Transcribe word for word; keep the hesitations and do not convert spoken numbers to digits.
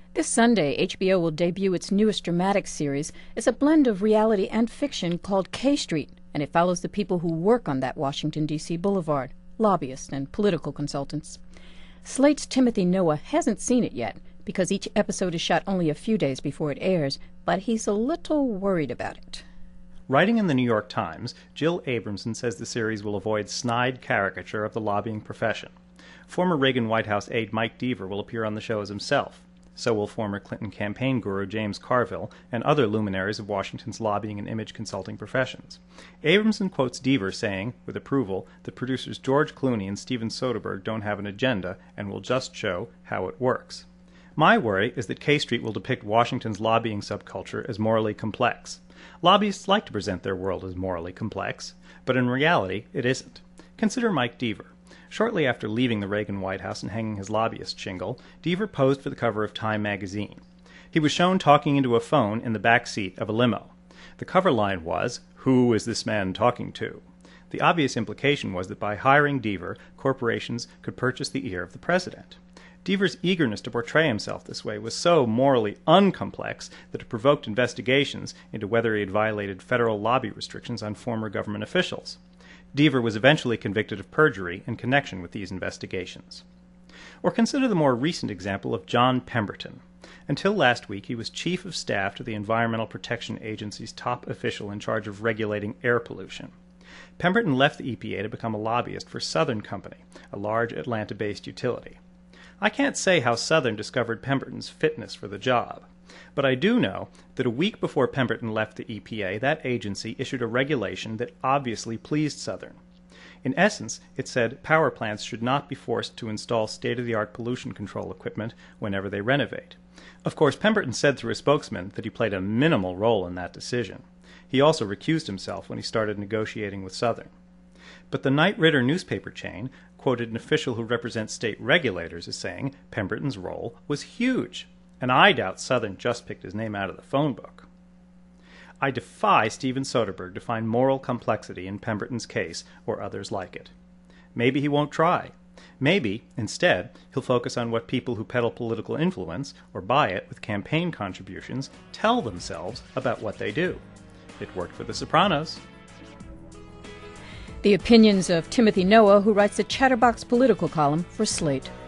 This Sunday, H B O will debut its newest dramatic series. It's a blend of reality and fiction called K Street, and it follows the people who work on that Washington, D C boulevard, lobbyists and political consultants. Slate's Timothy Noah hasn't seen it yet, because each episode is shot only a few days before it airs, but he's a little worried about it. Writing in the New York Times, Jill Abramson says the series will avoid snide caricature of the lobbying profession. Former Reagan White House aide Mike Deaver will appear on the show as himself. So will former Clinton campaign guru James Carville and other luminaries of Washington's lobbying and image consulting professions. Abramson quotes Deaver saying, with approval, that producers George Clooney and Steven Soderbergh don't have an agenda and will just show how it works. My worry is that K Street will depict Washington's lobbying subculture as morally complex. Lobbyists like to present their world as morally complex, but in reality it isn't. Consider Mike Deaver. Shortly after leaving the Reagan White House and hanging his lobbyist shingle, Deaver posed for the cover of Time magazine. He was shown talking into a phone in the back seat of a limo. The cover line was, "Who is this man talking to?" The obvious implication was that by hiring Deaver, corporations could purchase the ear of the president. Deaver's eagerness to portray himself this way was so morally uncomplex that it provoked investigations into whether he had violated federal lobby restrictions on former government officials. Deaver was eventually convicted of perjury in connection with these investigations. Or consider the more recent example of John Pemberton. Until last week, he was chief of staff to the Environmental Protection Agency's top official in charge of regulating air pollution. Pemberton left the E P A to become a lobbyist for Southern Company, a large Atlanta-based utility. I can't say how Southern discovered Pemberton's fitness for the job, but I do know that a week before Pemberton left the E P A, that agency issued a regulation that obviously pleased Southern. In essence, it said power plants should not be forced to install state-of-the-art pollution control equipment whenever they renovate. Of course, Pemberton said through a spokesman that he played a minimal role in that decision. He also recused himself when he started negotiating with Southern. But the Knight Ridder newspaper chain quoted an official who represents state regulators as saying Pemberton's role was huge, and I doubt Southern just picked his name out of the phone book. I defy Steven Soderbergh to find moral complexity in Pemberton's case or others like it. Maybe he won't try. Maybe, instead, he'll focus on what people who peddle political influence, or buy it with campaign contributions, tell themselves about what they do. It worked for The Sopranos. The opinions of Timothy Noah, who writes the Chatterbox political column for Slate.